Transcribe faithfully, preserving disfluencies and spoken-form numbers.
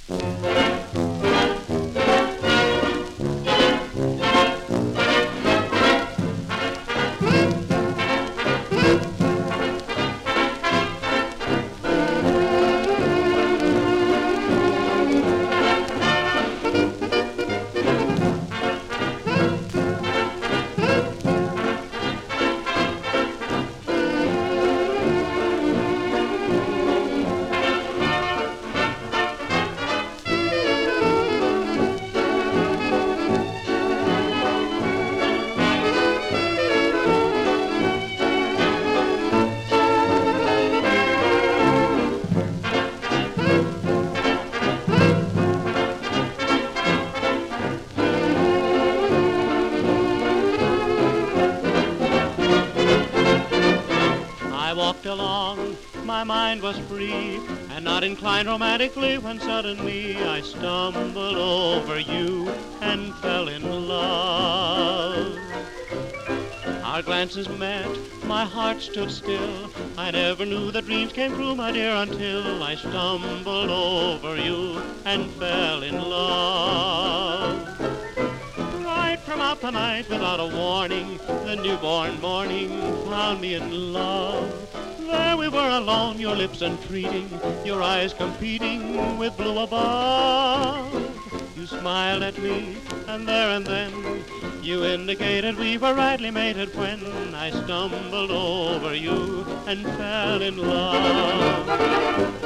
I walked along, my mind was free, and not inclined romantically, when suddenly I stumbled over you and fell in love. Our glances met, my heart stood still. I never knew that dreams came true, my dear, until I stumbled over you and fell in love. Right from out the night, without a warning, the newborn morning found me in love. There we were alone, your lips entreating, your eyes competing with blue above. You smiled at me, and there and then you indicated we were rightly mated, when I stumbled over you and fell in love.